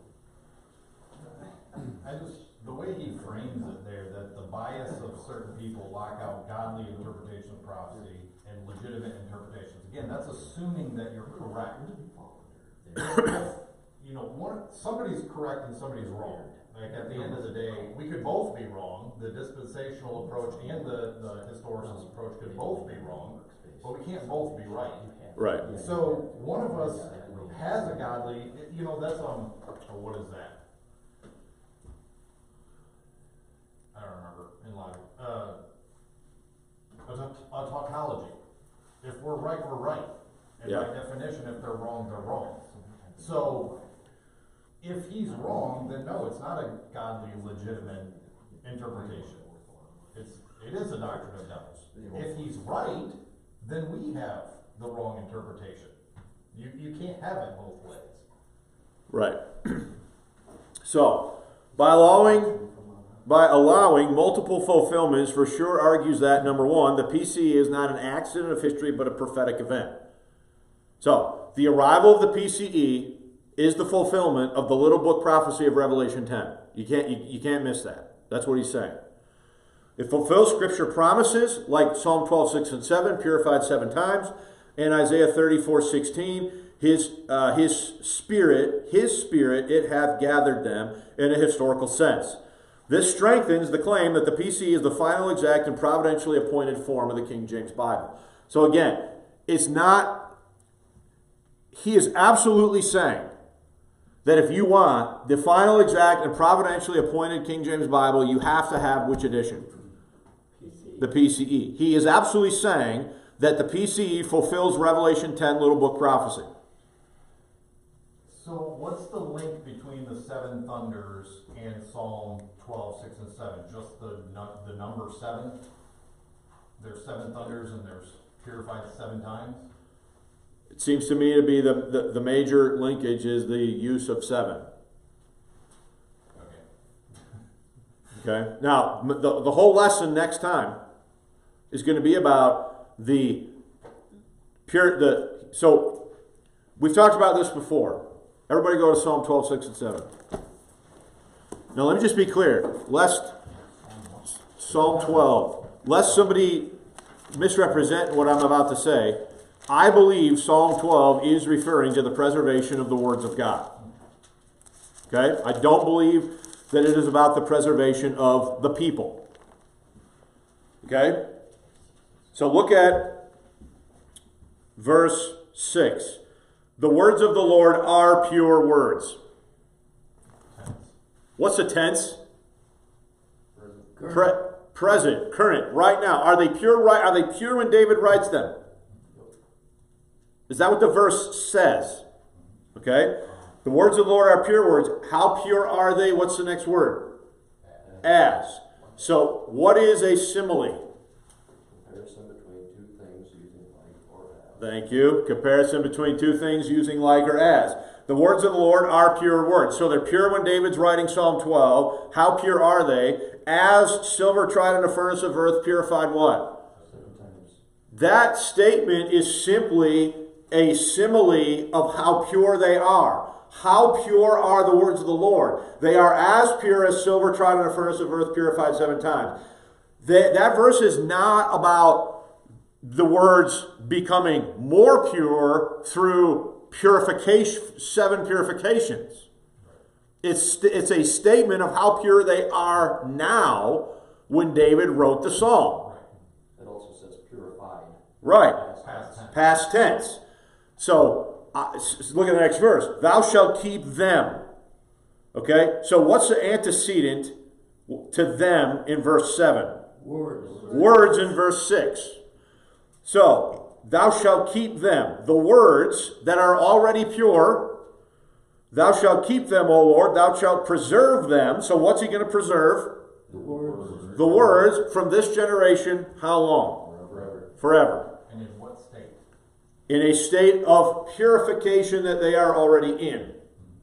I just, the way he frames it there, that the bias of certain people lock out godly interpretation of prophecy and legitimate interpretations. Again, that's assuming that you're correct. You know, one, somebody's correct and somebody's wrong. Like at the end of the day, we could both be wrong. The dispensational approach and the, the historicist approach could both be wrong, but we can't both be right. Right. So one of us has a godly, you know, that's um, oh, what is that? I don't remember in logic. Uh, a, a tautology. If we're right, we're right. And Yeah. by definition, if they're wrong, they're wrong. So if he's wrong, then no, it's not a godly, legitimate interpretation. It's it is a doctrine of devils. If he's right, then we have the wrong interpretation. You you can't have it both ways. Right. So, by allowing by allowing multiple fulfillments, Verschure argues that, number one, the P C E is not an accident of history, but a prophetic event. So, the arrival of the P C E is the fulfillment of the little book prophecy of Revelation ten. You can't you, you can't miss that. That's what he's saying. It fulfills Scripture promises like Psalm twelve, six and seven, purified seven times, and Isaiah thirty-four, sixteen. His uh, his spirit, his spirit, it hath gathered them in a historical sense. This strengthens the claim that the P C E is the final, exact, and providentially appointed form of the King James Bible. So again, it's not. He is absolutely saying that if you want the final, exact, and providentially appointed King James Bible, you have to have which edition? The P C E. He is absolutely saying that the P C E fulfills Revelation ten, little book prophecy. So what's the link between the seven thunders and Psalm twelve, six and seven? Just the the number seven? There's seven thunders and there's purified seven times? It seems to me to be the, the, the major linkage is the use of seven. Okay. Okay? Now, the, the whole lesson next time is going to be about the pure, the, so we've talked about this before. Everybody go to Psalm twelve, six and seven. Now let me just be clear. Lest Psalm twelve, lest somebody misrepresent what I'm about to say, I believe Psalm twelve is referring to the preservation of the words of God. Okay? I don't believe that it is about the preservation of the people. Okay? So look at verse six. The words of the Lord are pure words. What's the tense? Pre- present, current, right now. Are they pure? Right? Are they pure when David writes them? Is that what the verse says? Okay. The words of the Lord are pure words. How pure are they? What's the next word? As. So, what is a simile? Comparison between two things using like Thank you. Comparison between two things using like or as. The words of the Lord are pure words. So they're pure when David's writing Psalm twelve. How pure are they? As silver tried in a furnace of earth, purified what? Seven times. That statement is simply a simile of how pure they are. How pure are the words of the Lord? They are as pure as silver tried in a furnace of earth, purified seven times. That, that verse is not about the words becoming more pure through purification, seven purifications. It's, it's a statement of how pure they are now when David wrote the psalm. It also says purified. Right. Past tense. Past tense. So, uh, look at the next verse. Thou shalt keep them. Okay? So what's the antecedent to them in verse seven? Words. Words in verse six. So, thou shalt keep them. The words that are already pure, thou shalt keep them, O Lord. Thou shalt preserve them. So what's he going to preserve? The words. The words from this generation, how long? Forever. Forever. And in what state? In a state of purification that they are already in.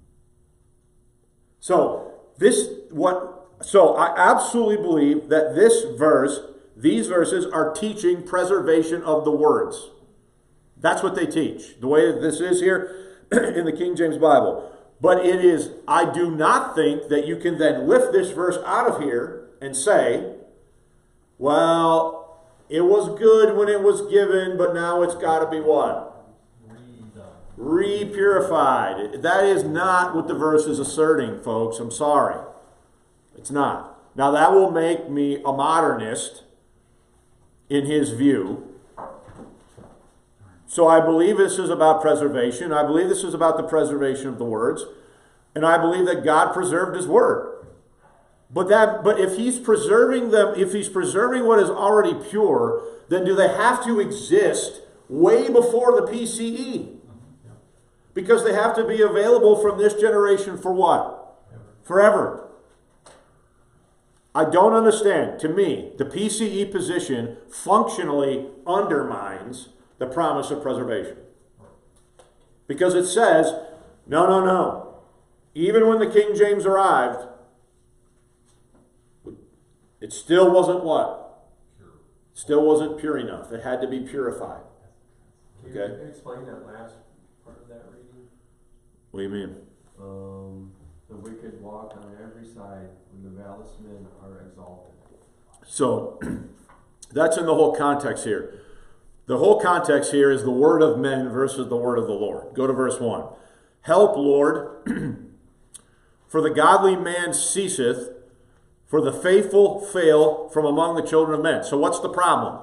So, this, what, so I absolutely believe that this verse, these verses are teaching preservation of the words. That's what they teach. The way that this is here in the King James Bible. But it is, I do not think that you can then lift this verse out of here and say, well, it was good when it was given, but now it's got to be what? Redone. Re-purified. That is not what the verse is asserting, folks. I'm sorry. It's not. Now, that will make me a modernist in his view. So I believe this is about preservation. I believe this is about the preservation of the words. And I believe that God preserved his word. But that, but if he's preserving them, if he's preserving what is already pure, then do they have to exist way before the P C E? Because they have to be available from this generation for what? Forever. I don't understand. To me, the P C E position functionally undermines the promise of preservation. Because it says, no, no, no. Even when the King James arrived, it still wasn't what? It still wasn't pure enough. It had to be purified. Can Okay. you explain that last part of that reading? What do you mean? Um, the wicked walk on every side when the valiant men are exalted. So, that's in the whole context here. The whole context here is the word of men versus the word of the Lord. Go to verse one. Help, Lord, for the godly man ceaseth, for the faithful fail from among the children of men. So what's the problem?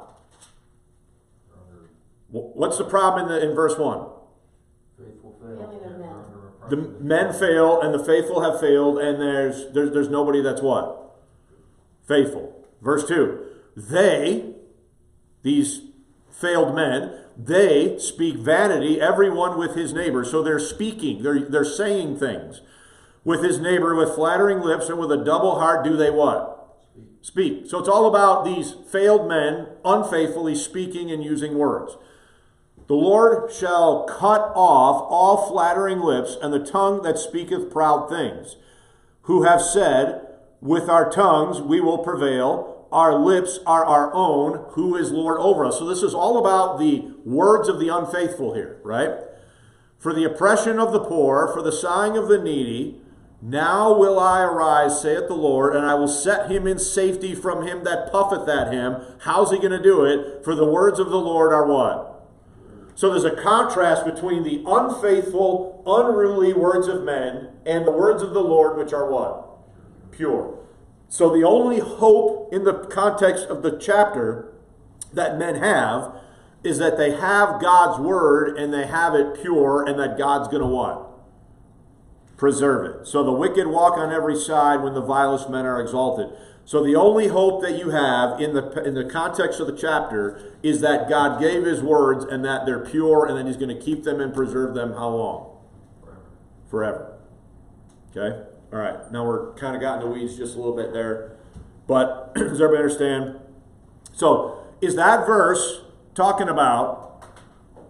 What's the problem in, the, in verse one? Faithful Failing fail. of men. The men fail and the faithful have failed, and there's, there's, there's nobody that's what? Faithful. Verse two. They, these failed men, they speak vanity, everyone with his neighbor. So they're speaking, they're, they're saying things. With his neighbor, with flattering lips, and with a double heart do they what? Speak. Speak. So it's all about these failed men unfaithfully speaking and using words. The Lord shall cut off all flattering lips and the tongue that speaketh proud things, who have said, with our tongues we will prevail. Our lips are our own. Who is Lord over us? So this is all about the words of the unfaithful here, right? For the oppression of the poor, for the sighing of the needy, now will I arise, saith the Lord, and I will set him in safety from him that puffeth at him. How's he going to do it? For the words of the Lord are what? So there's a contrast between the unfaithful, unruly words of men and the words of the Lord, which are what? Pure. So the only hope in the context of the chapter that men have is that they have God's word and they have it pure, and that God's going to what? Preserve it. So the wicked walk on every side when the vilest men are exalted. So the only hope that you have in the in the context of the chapter is that God gave his words and that they're pure, and that he's going to keep them and preserve them how long? Forever. Okay? All right. Now we're kind of got in the weeds just a little bit there. But does everybody understand? So is that verse talking about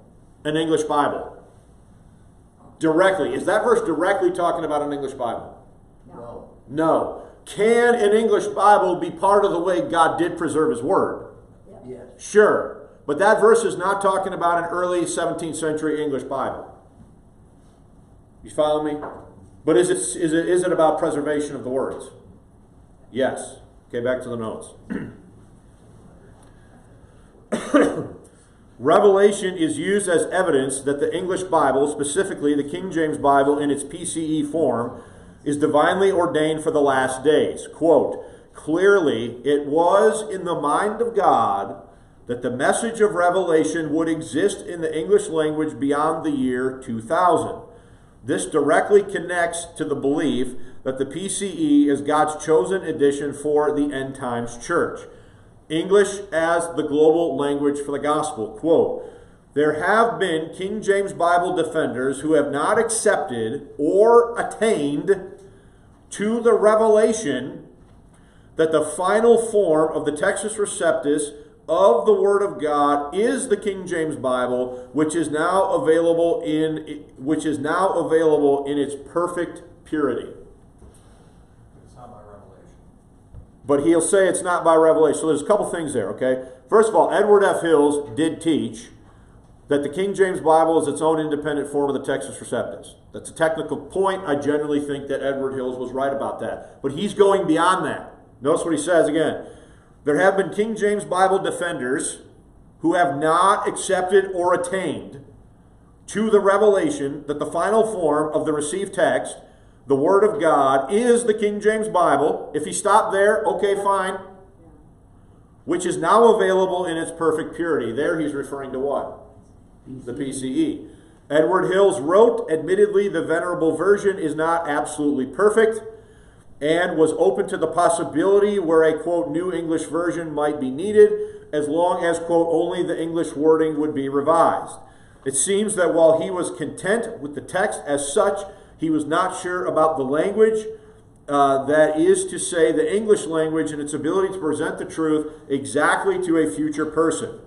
an English Bible? Directly. Is that verse directly talking about an English Bible? No. No. Can an English Bible be part of the way God did preserve His Word? Yes. Sure. But that verse is not talking about an early seventeenth century English Bible. You follow me? But is it, is it, is it about preservation of the words? Yes. Okay, back to the notes. Revelation is used as evidence that the English Bible, specifically the King James Bible in its P C E form, is divinely ordained for the last days. Quote, clearly, it was in the mind of God that the message of Revelation would exist in the English language beyond the year two thousand. This directly connects to the belief that the P C E is God's chosen edition for the end times church. English as the global language for the gospel. Quote, there have been King James Bible defenders who have not accepted or attained to the revelation that the final form of the Textus Receptus of the Word of God is the King James Bible, which is now available in which is now available in its perfect purity. It's not by revelation. But he'll say it's not by revelation. So there's a couple things there, okay? First of all, Edward F. Hills did teach that the King James Bible is its own independent form of the Textus Receptus. That's a technical point. I generally think that Edward Hills was right about that. But he's going beyond that. Notice what he says again. There have been King James Bible defenders who have not accepted or attained to the revelation that the final form of the received text, the Word of God, is the King James Bible. If he stopped there, okay, fine. Which is now available in its perfect purity. There he's referring to what? The P C E. Edward Hills wrote, admittedly, the Venerable Version is not absolutely perfect, and was open to the possibility where a, quote, New English Version might be needed, as long as, quote, only the English wording would be revised. It seems that while he was content with the text as such, he was not sure about the language, uh, that is to say, the English language and its ability to present the truth exactly to a future person.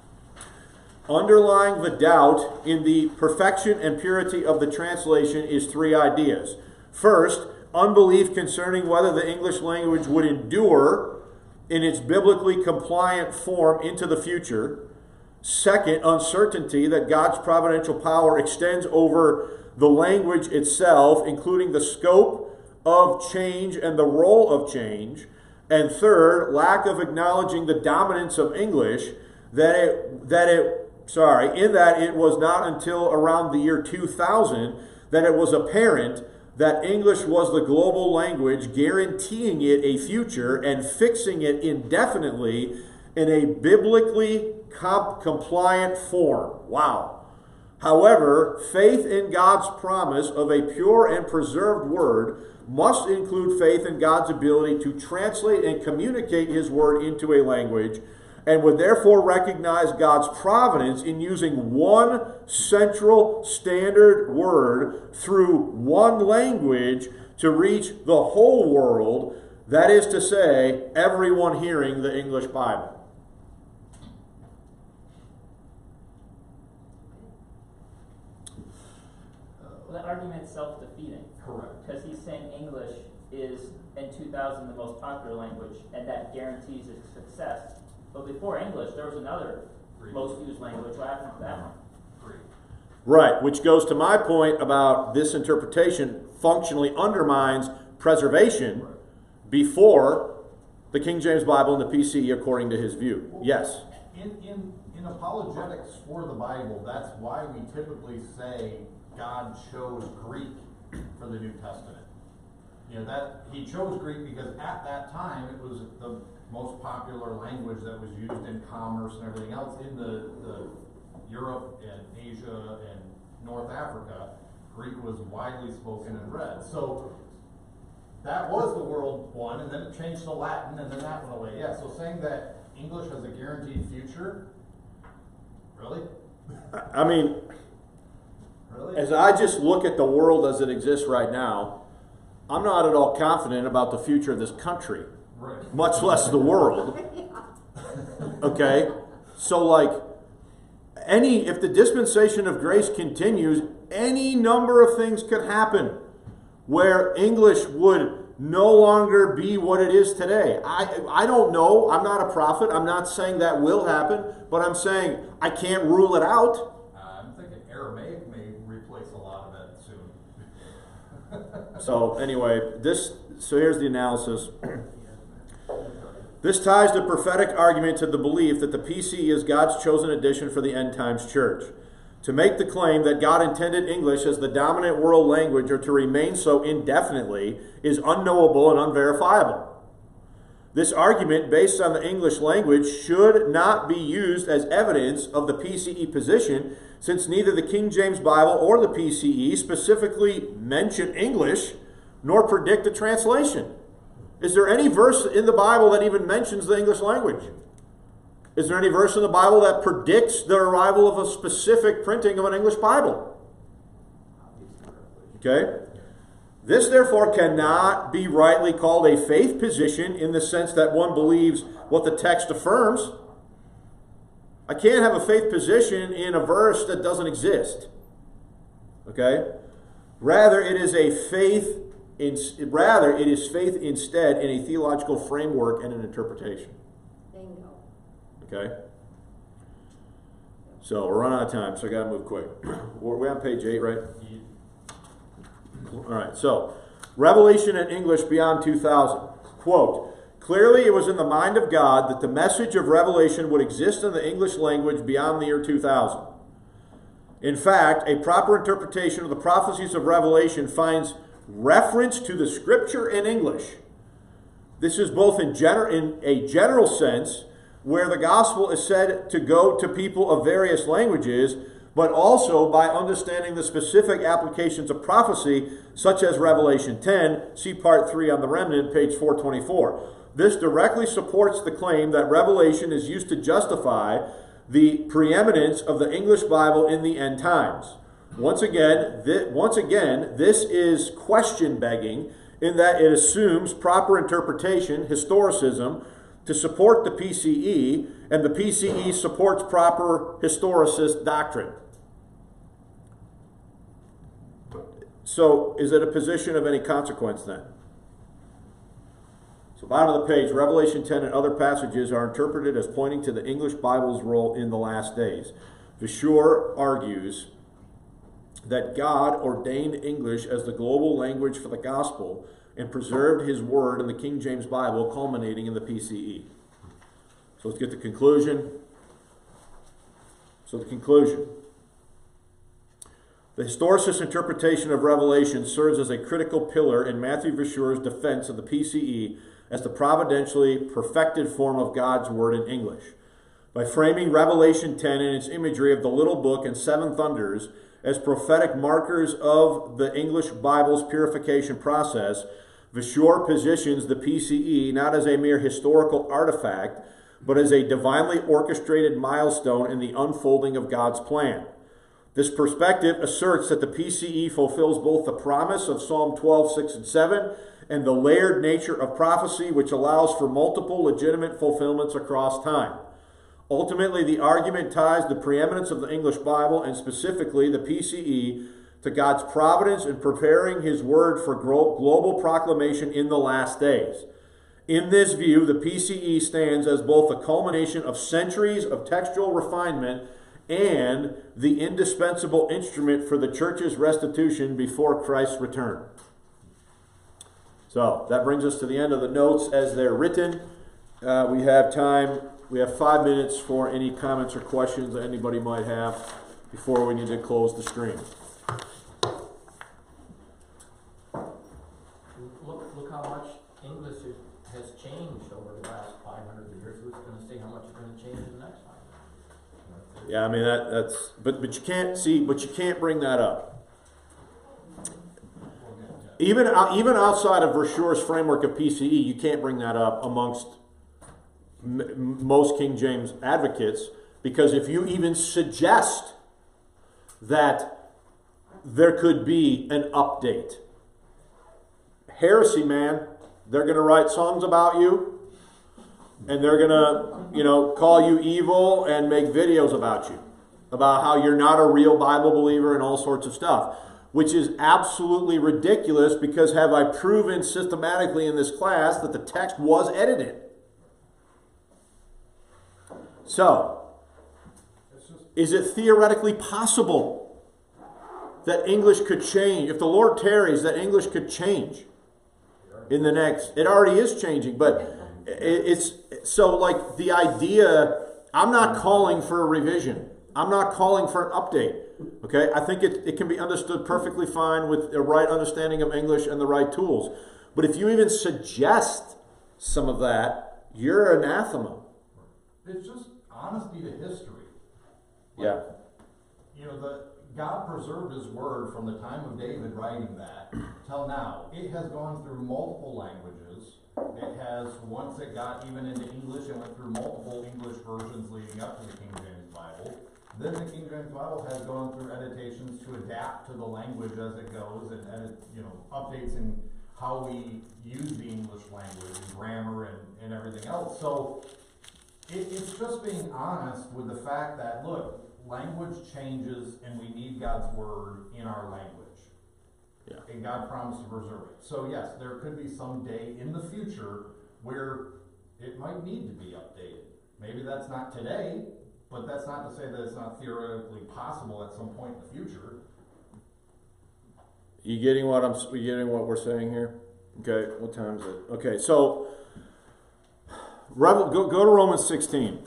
Underlying the doubt in the perfection and purity of the translation is three ideas. First, unbelief concerning whether the English language would endure in its biblically compliant form into the future. Second, uncertainty that God's providential power extends over the language itself, including the scope of change and the role of change. And third, lack of acknowledging the dominance of English, that it, that it, sorry, in that it was not until around the year two thousand that it was apparent that English was the global language, guaranteeing it a future and fixing it indefinitely in a biblically comp- compliant form. Wow. However, faith in God's promise of a pure and preserved word must include faith in God's ability to translate and communicate His word into a language, and would therefore recognize God's providence in using one central standard word through one language to reach the whole world, that is to say, everyone hearing the English Bible. Well, that argument's self-defeating. Correct. Because he's saying English is, in two thousand, the most popular language, and that guarantees its success. But before English, there was another Greek. most used language. What happened to that one? Greek. Right, which goes to my point about this interpretation functionally undermines preservation Right. before the King James Bible and the P C E according to his view. Yes. In, in, in apologetics for the Bible, that's why we typically say God chose Greek for the New Testament. You know, that he chose Greek because at that time it was the most popular language that was used in commerce and everything else in the, the Europe and Asia and North Africa. Greek was widely spoken and read. So that was the world one, and then it changed to Latin, and then that went away. Yeah, so saying that English has a guaranteed future, really? I mean, Really? as I just look at the world as it exists right now, I'm not at all confident about the future of this country, Right. much less the world. Okay? So, like, any, if the dispensation of grace continues, any number of things could happen where English would no longer be what it is today. I, I don't know. I'm not a prophet. I'm not saying that will happen, but I'm saying I can't rule it out. Uh, I'm thinking Aramaic may replace a lot of that soon. So anyway, this, so here's the analysis. This ties the prophetic argument to the belief that the P C E is God's chosen edition for the end times church. To make the claim that God intended English as the dominant world language or to remain so indefinitely is unknowable and unverifiable. This argument, based on the English language, should not be used as evidence of the P C E position, since neither the King James Bible or the P C E specifically mention English nor predict a translation. Is there any verse in the Bible that even mentions the English language? Is there any verse in the Bible that predicts the arrival of a specific printing of an English Bible? Okay? This, therefore, cannot be rightly called a faith position in the sense that one believes what the text affirms. I can't have a faith position in a verse that doesn't exist. Okay? Rather, it is a faith in, rather, it is faith instead in a theological framework and an interpretation. Bingo. Okay? So we're running out of time, so I gotta move quick. We're on page eight, right? All right, so Revelation in English beyond two thousand. Quote, clearly it was in the mind of God that the message of Revelation would exist in the English language beyond the year two thousand. In fact, a proper interpretation of the prophecies of Revelation finds reference to the scripture in English. This is both in, gener- in a general sense, where the gospel is said to go to people of various languages, but also by understanding the specific applications of prophecy, such as Revelation ten, see part three on the remnant, page four twenty-four. This directly supports the claim that Revelation is used to justify the preeminence of the English Bible in the end times. Once again, th- once again, this is question-begging in that it assumes proper interpretation, historicism, to support the P C E, and the P C E supports proper historicist doctrine. So, is it a position of any consequence then? So, bottom of the page, Revelation ten and other passages are interpreted as pointing to the English Bible's role in the last days. Vishur argues that God ordained English as the global language for the gospel and preserved his word in the King James Bible, culminating in the P C E. So let's get the conclusion. So the conclusion. The historicist interpretation of Revelation serves as a critical pillar in Matthew Vishur's defense of the P C E as the providentially perfected form of God's word in English. By framing Revelation ten and its imagery of the little book and seven thunders as prophetic markers of the English Bible's purification process, Vishur positions the P C E not as a mere historical artifact, but as a divinely orchestrated milestone in the unfolding of God's plan. This perspective asserts that the P C E fulfills both the promise of Psalm twelve, six, and seven, and the layered nature of prophecy, which allows for multiple legitimate fulfillments across time. Ultimately, the argument ties the preeminence of the English Bible, and specifically the P C E, to God's providence in preparing his word for global proclamation in the last days. In this view, the P C E stands as both the culmination of centuries of textual refinement and the indispensable instrument for the church's restitution before Christ's return. So, that brings us to the end of the notes as they're written. Uh, we have time, we have five minutes for any comments or questions that anybody might have before we need to close the stream. Look, look how much English is, has changed over the last five hundred years. Who's going to say how much it's going to change in the next five hundred? Yeah, I mean, that, that's, but, but you can't see, but you can't bring that up. Even, even outside of Vishur's framework of P C E, you can't bring that up amongst m- most King James advocates, because if you even suggest that there could be an update, heresy, man, they're going to write songs about you, and they're going to, you know, call you evil and make videos about you. about how you're not a real Bible believer and all sorts of stuff, which is absolutely ridiculous because have I proven systematically in this class that the text was edited? So, is it theoretically possible that English could change? If the Lord tarries, that English could change in the next... It already is changing, but it's... So, like, the idea... I'm not calling for a revision. I'm not calling for an update. Okay? I think it, it can be understood perfectly fine with the right understanding of English and the right tools. But if you even suggest some of that, you're anathema. It's just honesty to history. Yeah. You know, the God preserved His word from the time of David writing that till now. It has gone through multiple languages. It has, once it got even into English, it went through multiple English versions leading up to the King James Bible. Then the King James Bible has gone through editations to adapt to the language as it goes, and edit, you know, updates in how we use the English language, and grammar, and, and everything else. So it, it's just being honest with the fact that, look, language changes and we need God's word in our language. Yeah. And God promised to preserve it. So yes, there could be some day in the future where it might need to be updated. Maybe that's not today, but that's not to say that it's not theoretically possible at some point in the future. You getting what I'm? You getting what we're saying here? Okay. What time is it? Okay. So, Revel, go go to Romans sixteen.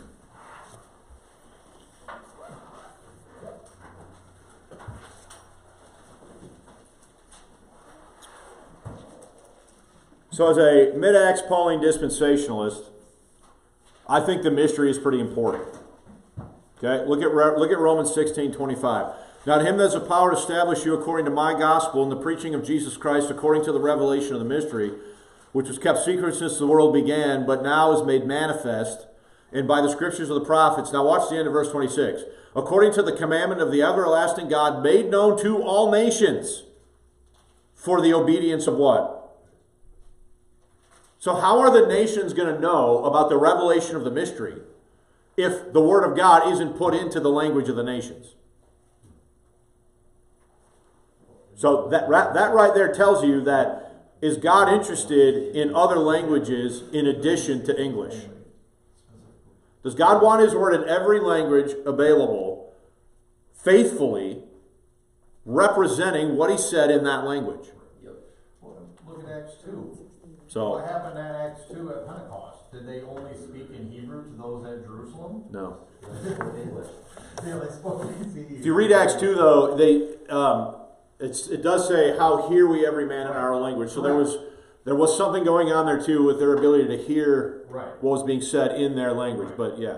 So as a mid-Acts Pauline dispensationalist, I think the mystery is pretty important. Okay, look at look at Romans sixteen twenty-five. Now to him that has the power to establish you according to my gospel and the preaching of Jesus Christ according to the revelation of the mystery, which was kept secret since the world began, but now is made manifest, and by the scriptures of the prophets. Now watch the end of verse twenty-six. According to the commandment of the everlasting God, made known to all nations for the obedience of what? So how are the nations going to know about the revelation of the mystery if the Word of God isn't put into the language of the nations? So that, that right there tells you that, is God interested in other languages in addition to English? Does God want His Word in every language available, faithfully representing what He said in that language? Well, look at Acts two. So, what happened at Acts two at Pentecost? Did they only speak in Hebrew to those at Jerusalem? no. English. Yeah, they spoke in If you read Acts two, though, they um, it's, it does say, how hear we every man in our own language. So there was there was something going on there, too, with their ability to hear Right. what was being said in their language. But, yeah.